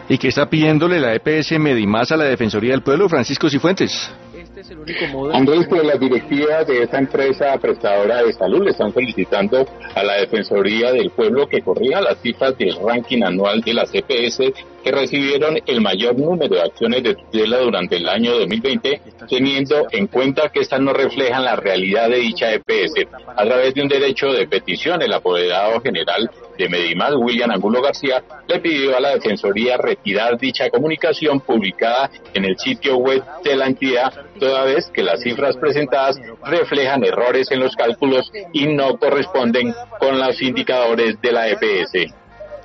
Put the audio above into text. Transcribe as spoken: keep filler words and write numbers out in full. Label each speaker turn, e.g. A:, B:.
A: ¿Y qué está pidiéndole la E P S Medimás a la Defensoría del Pueblo, Francisco Cifuentes?
B: Andrés, pues las directivas de esta empresa prestadora de salud le están solicitando a la Defensoría del Pueblo que corrija las cifras del ranking anual de las E P S que recibieron el mayor número de acciones de tutela durante el año dos mil veinte, teniendo en cuenta que estas no reflejan la realidad de dicha E P S. A través de un derecho de petición, el apoderado general de Medimás, William Angulo García, le pidió a la Defensoría retirar dicha comunicación publicada en el sitio web de la entidad, toda vez que las cifras presentadas reflejan errores en los cálculos y no corresponden con los indicadores de la E P S.